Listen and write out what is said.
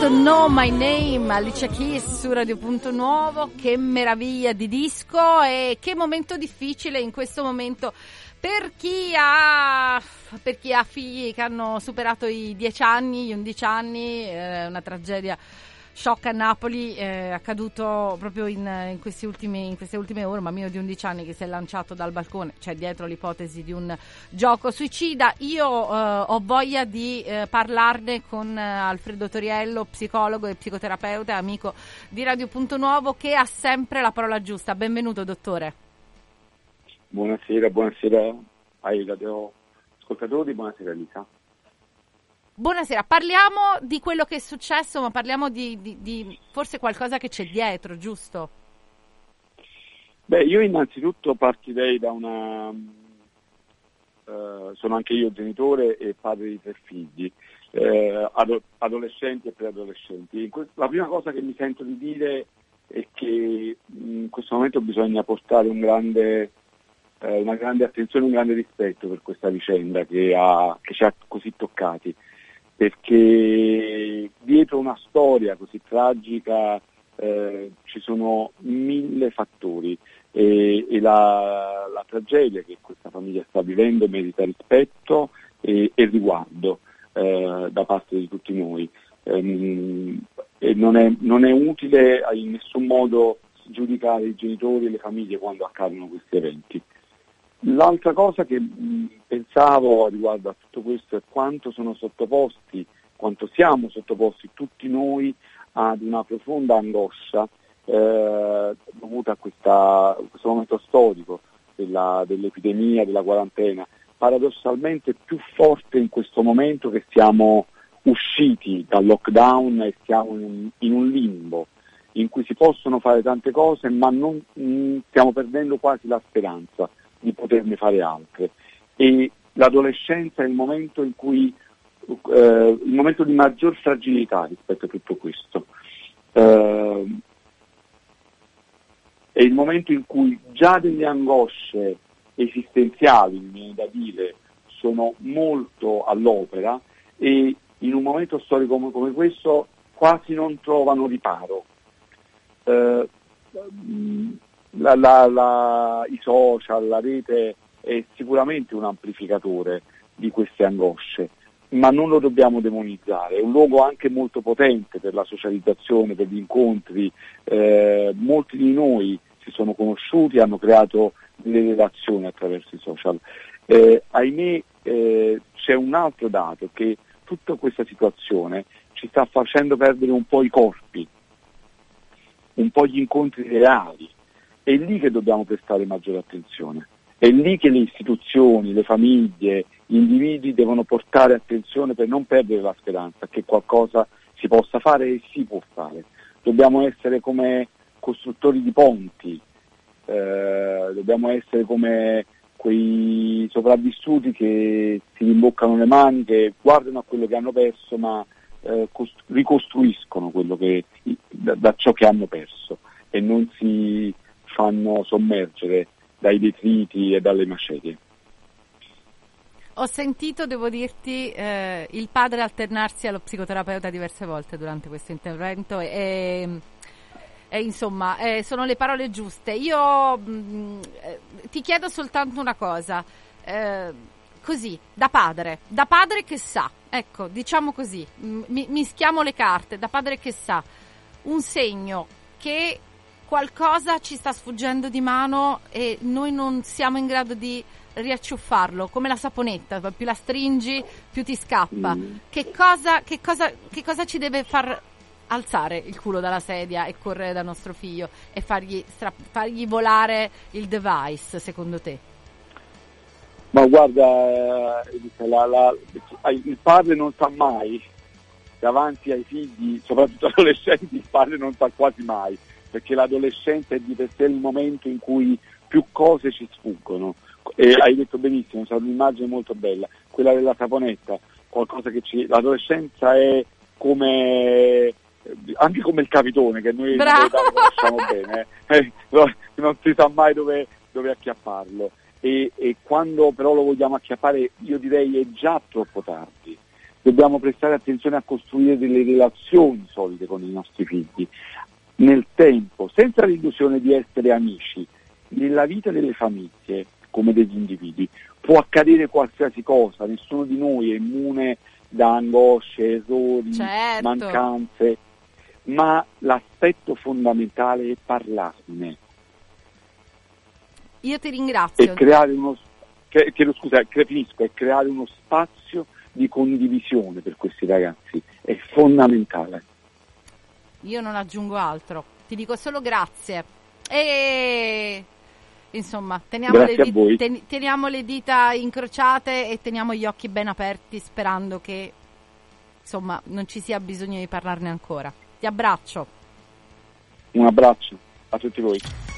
Don't Know My Name, Alicia Keys su Radio Punto Nuovo. Che meraviglia di disco e che momento difficile in questo momento per chi ha figli che hanno superato i 10 anni, gli 11 anni, una tragedia shock a Napoli, è accaduto proprio in queste ultime ore, un bambino di 11 anni che si è lanciato dal balcone, c'è dietro l'ipotesi di un gioco suicida. Io ho voglia di parlarne con Alfredo Toriello, psicologo e psicoterapeuta, amico di Radio Punto Nuovo, che ha sempre la parola giusta. Benvenuto, dottore. Buonasera ai radioascoltatori, buonasera Elisa. Buonasera, parliamo di quello che è successo, ma parliamo di forse qualcosa che c'è dietro, giusto? Beh, io innanzitutto partirei da sono anche io genitore e padre di 3 figli, adolescenti e preadolescenti. La prima cosa che mi sento di dire è che in questo momento bisogna portare una grande attenzione, un grande rispetto per questa vicenda che ci ha così toccati, perché dietro una storia così tragica ci sono 1000 fattori e la tragedia che questa famiglia sta vivendo merita rispetto e riguardo da parte di tutti noi. E non è utile in nessun modo giudicare i genitori e le famiglie quando accadono questi eventi. L'altra cosa che pensavo riguardo a tutto questo è quanto siamo sottoposti tutti noi ad una profonda angoscia dovuta a questo momento storico dell'epidemia, della quarantena, paradossalmente più forte in questo momento che siamo usciti dal lockdown e siamo in un limbo in cui si possono fare tante cose, ma non stiamo perdendo quasi la speranza di poterne fare altre, e l'adolescenza è il momento in cui il momento di maggior fragilità rispetto a tutto questo, è il momento in cui già delle angosce esistenziali, mi viene da dire, sono molto all'opera e in un momento storico come questo quasi non trovano riparo. I social, la rete è sicuramente un amplificatore di queste angosce, ma non lo dobbiamo demonizzare, è un luogo anche molto potente per la socializzazione, per gli incontri. Molti di noi si sono conosciuti, hanno creato delle relazioni attraverso i social. Ahimè, c'è un altro dato, che tutta questa situazione ci sta facendo perdere un po' i corpi, un po' gli incontri reali. È lì che dobbiamo prestare maggiore attenzione, è lì che le istituzioni, le famiglie, gli individui devono portare attenzione per non perdere la speranza che qualcosa si possa fare e si può fare. Dobbiamo essere come costruttori di ponti, dobbiamo essere come quei sopravvissuti che si rimboccano le mani, che guardano a quello che hanno perso, ma ricostruiscono quello da ciò che hanno perso e non si fanno sommergere dai detriti e dalle macerie. Ho sentito, devo dirti, il padre alternarsi allo psicoterapeuta diverse volte durante questo intervento e insomma, sono le parole giuste. Io ti chiedo soltanto una cosa, così, da padre che sa, ecco, diciamo così, mischiamo le carte, da padre che sa, un segno che qualcosa ci sta sfuggendo di mano e noi non siamo in grado di riacciuffarlo, come la saponetta, più la stringi più ti scappa. Che cosa ci deve far alzare il culo dalla sedia e correre da nostro figlio e fargli volare il device, secondo te? Ma guarda, il padre non sa mai, davanti ai figli, soprattutto adolescenti, il padre non sa quasi mai, perché l'adolescenza è di per sé il momento in cui più cose ci sfuggono. E hai detto benissimo, è un'immagine molto bella, quella della saponetta, qualcosa che l'adolescenza è come anche come il capitone, che noi conosciamo bene, non si sa mai dove acchiapparlo, e quando però lo vogliamo acchiappare, io direi è già troppo tardi. dobbiamo prestare attenzione a costruire delle relazioni solide con i nostri figli, nel tempo, senza l'illusione di essere amici. Nella vita delle famiglie, come degli individui, può accadere qualsiasi cosa, nessuno di noi è immune da angosce, errori, certo, mancanze, ma l'aspetto fondamentale è parlarne. Io ti ringrazio. E creare creare uno spazio di condivisione per questi ragazzi è fondamentale. Io non aggiungo altro, ti dico solo grazie e insomma teniamo le dita incrociate e teniamo gli occhi ben aperti, sperando che insomma non ci sia bisogno di parlarne ancora. Ti abbraccio. Un abbraccio a tutti voi.